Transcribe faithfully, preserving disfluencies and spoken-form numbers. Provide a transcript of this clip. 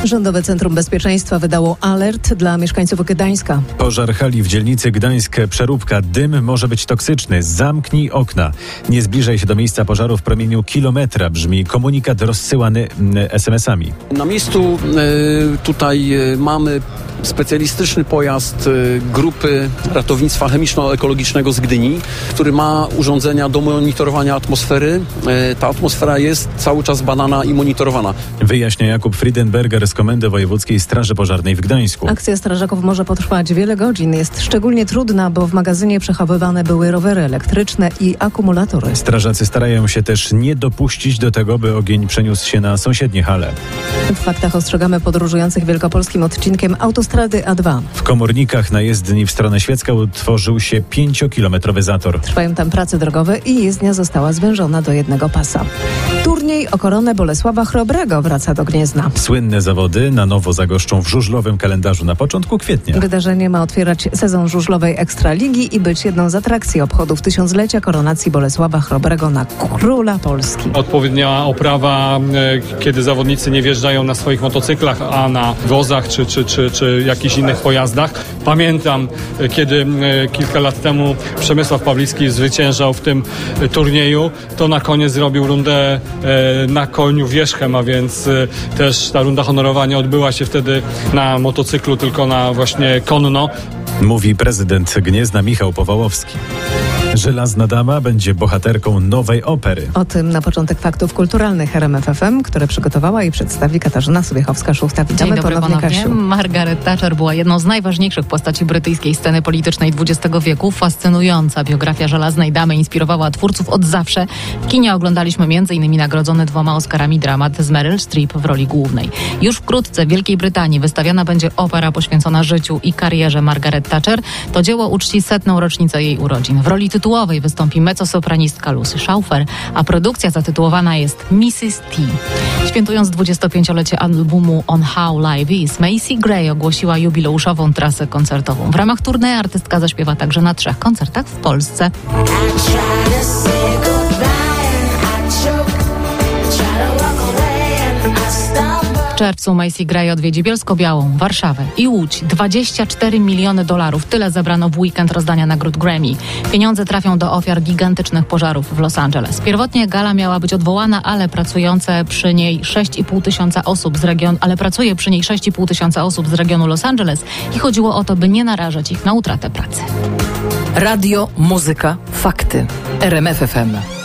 Rządowe Centrum Bezpieczeństwa wydało alert dla mieszkańców Gdańska. Pożar hali w dzielnicy Gdańsk Przeróbka. Dym może być toksyczny. Zamknij okna. Nie zbliżaj się do miejsca pożaru w promieniu kilometra. Brzmi komunikat rozsyłany es em esami. Na miejscu y, tutaj y, mamy specjalistyczny pojazd y, grupy ratownictwa chemiczno-ekologicznego z Gdyni, który ma urządzenia do monitorowania atmosfery. Y, ta atmosfera jest cały czas badana i monitorowana. Wyjaśnia Jakub Friedenberger z Komendy Wojewódzkiej Straży Pożarnej w Gdańsku. Akcja strażaków może potrwać wiele godzin. Jest szczególnie trudna, bo w magazynie przechowywane były rowery elektryczne i akumulatory. Strażacy starają się też nie dopuścić do tego, by ogień przeniósł się na sąsiednie hale. W faktach ostrzegamy podróżujących wielkopolskim odcinkiem autostrady A dwa. W Komornikach na jezdni w stronę Świecka utworzył się pięciokilometrowy zator. Trwają tam prace drogowe i jezdnia została zwężona do jednego pasa. Turniej o koronę Bolesława Chrobrego wraca do Gniezna. Słynne zawody na nowo zagoszczą w żużlowym kalendarzu na początku kwietnia. Wydarzenie ma otwierać sezon żużlowej Ekstraligi i być jedną z atrakcji obchodów tysiąclecia koronacji Bolesława Chrobrego na Króla Polski. Odpowiednia oprawa, kiedy zawodnicy nie wjeżdżają na swoich motocyklach, a na wozach czy, czy, czy, czy jakichś innych pojazdach. Pamiętam, kiedy kilka lat temu Przemysław Pawlicki zwyciężał w tym turnieju, to na koniec zrobił rundę na koniu wierzchem, a więc też ta runda honorowania odbyła się wtedy na motocyklu, tylko na właśnie konno. Mówi prezydent Gniezna Michał Powałowski. Żelazna Dama będzie bohaterką nowej opery. O tym na początek faktów kulturalnych R M F F M, które przygotowała i przedstawi Katarzyna Sobiechowska-Szuchta. Witamy Dzień dobry ponownie, ponownie. Kasiu. Margaret Thatcher była jedną z najważniejszych postaci brytyjskiej sceny politycznej dwudziestego wieku. Fascynująca biografia Żelaznej Damy inspirowała twórców od zawsze. W kinie oglądaliśmy między innymi nagrodzony dwoma Oscarami dramat z Meryl Streep w roli głównej. Już wkrótce w Wielkiej Brytanii wystawiana będzie opera poświęcona życiu i karierze Margaret Thatcher. To dzieło uczci setną rocznicę jej urodzin. W roli tytułowej wystąpi mezzosopranistka Lucy Schauffer, a produkcja zatytułowana jest missus T. Świętując dwudziestopięciolecie albumu On How Live Is, Macy Gray ogłosiła jubileuszową trasę koncertową. W ramach tournée artystka zaśpiewa także na trzech koncertach w Polsce. W czerwcu Macy Gray odwiedzi Bielsko-Białą, Warszawę i Łódź. dwadzieścia cztery miliony dolarów. Tyle zebrano w weekend rozdania nagród Grammy. Pieniądze trafią do ofiar gigantycznych pożarów w Los Angeles. Pierwotnie gala miała być odwołana, ale pracujące przy niej sześć i pół tysiąca osób z regionu, ale pracuje przy niej sześć i pół tysiąca osób z regionu Los Angeles i chodziło o to, by nie narażać ich na utratę pracy. Radio, muzyka, fakty. R M F F M.